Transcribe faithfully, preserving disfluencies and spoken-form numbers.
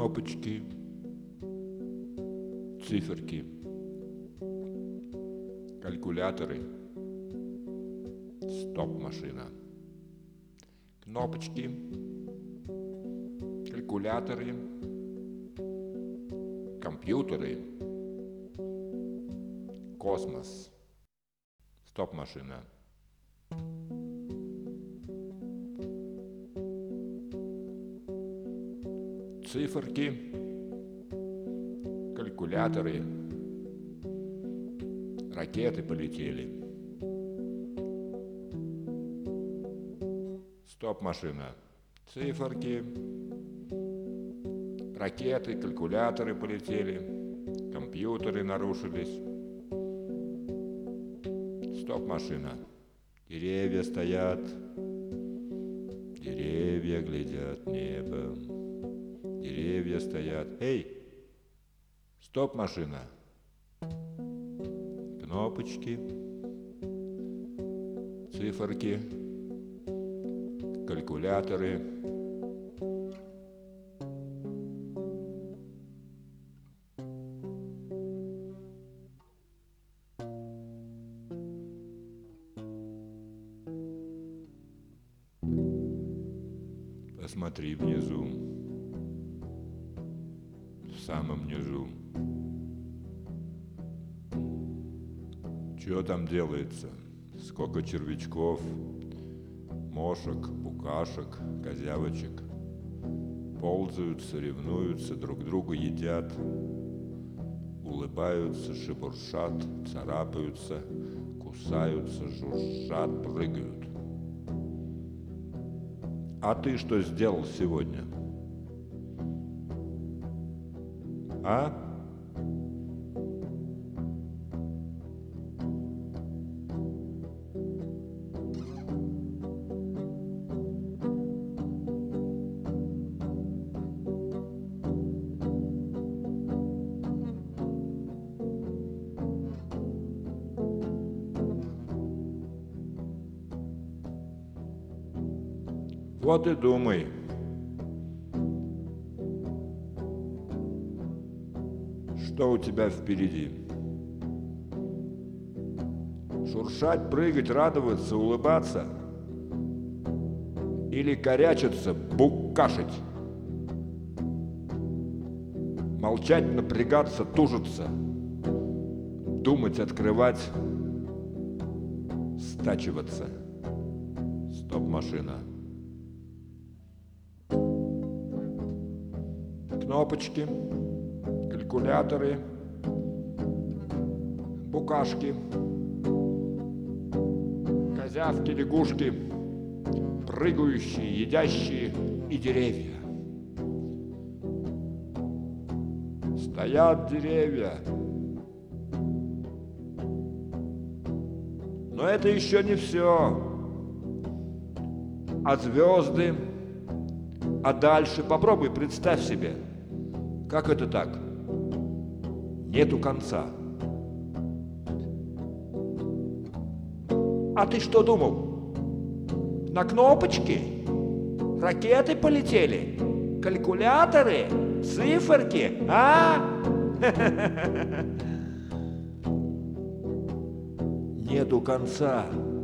Кнопочки, циферки, калькуляторы, стоп-машина. Кнопочки, калькуляторы, компьютеры, космос, стоп-машина. Циферки, калькуляторы, ракеты полетели. Стоп-машина. Циферки, ракеты, калькуляторы полетели, компьютеры нарушились. Стоп-машина. Деревья стоят, деревья глядят в небо. Деревья стоят. Эй! Стоп-машина. Кнопочки, циферки, калькуляторы. Посмотри внизу. В самом низу. Что там делается? Сколько червячков, мошек, букашек, козявочек. Ползают, соревнуются, друг друга едят, улыбаются, шебуршат, царапаются, кусаются, жужжат, прыгают. А ты что сделал сегодня? А? Вот и думай. Что у тебя впереди? Шуршать, прыгать, радоваться, улыбаться? Или корячиться, букашить? Молчать, напрягаться, тужиться? Думать, открывать, стачиваться? Стоп-машина. Кнопочки, калькуляторы, букашки, козявки, лягушки, прыгающие, едящие и деревья. Стоят деревья. Но это еще не все. А звезды, а дальше попробуй представь себе. Как это так? Нету конца. А ты что думал? На кнопочки? Ракеты полетели? Калькуляторы? Циферки? А? Нету конца.